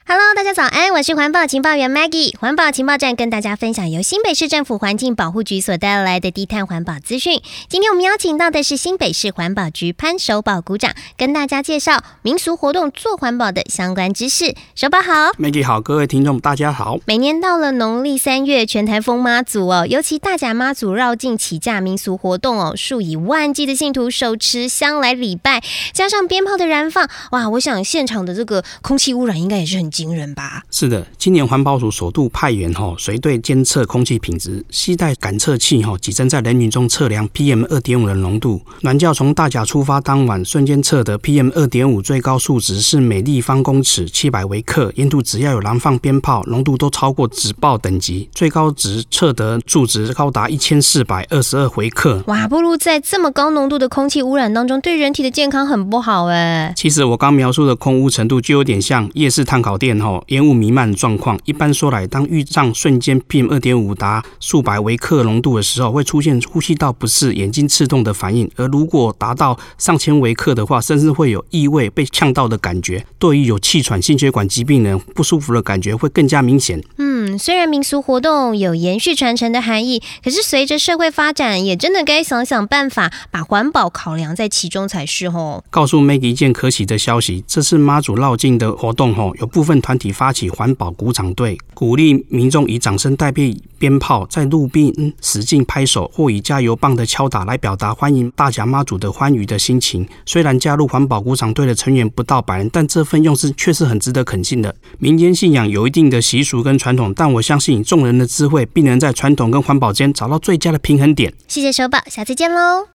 Hello， 大家早安，我是环保情报员 Maggie。环保情报站跟大家分享由新北市政府环境保护局所带来的低碳环保资讯。今天我们邀请到的是新北市环保局潘守宝股长，跟大家介绍民俗活动做环保的相关知识。守宝好 ，Maggie 好，各位听众大家好。 每年到了农历3月，全台封妈祖哦，尤其大甲妈祖绕境起驾民俗活动哦，数以万计的信徒手持香来礼拜，加上鞭炮的燃放，哇，我想现场的这个空气污染应该也是很惊人吧？ 是的，今年环保署首度派员随队监测空气品质，携带感测器跻身在人群中测量 PM2.5 的浓度。銮轿从大甲出发当晚，瞬间测得 PM2.5 最高数值是每立方公尺700微克，沿途只要有燃放鞭炮，浓度都超过指报等级，最高值测得数值高达1422微克。 哇，暴露在这么高浓度的空气污染当中，对人体的健康很不好哎。 其实我刚描述的空污程度就有点像夜市炭烤店烟雾弥漫的状况。一般说来，当遇上瞬间 PM2.5 达数百微克浓度的时候，会出现呼吸道不适、眼睛刺痛的反应，而如果达到上千微克的话，甚至会有异味、被呛到的感觉。对于有气喘、心血管疾病人，不舒服的感觉会更加明显。 虽然民俗活动有延续传承的含义，可是随着社会发展，也真的该想想办法，把环保考量在其中才是哦。 告诉 Maggie 一件可喜的消息，这次妈祖绕境的活动有部分团体发起环保鼓掌队，鼓励民众以掌声代替鞭炮，在路边使劲拍手或以加油棒的敲打来表达欢迎大甲妈祖的欢愉的心情。虽然加入环保鼓掌队的成员不到100人，但这份用心却是很值得肯定的。民间信仰有一定的习俗跟传统，但我相信众人的智慧必能在传统跟环保间找到最佳的平衡点。 谢谢守宝，下次见喽。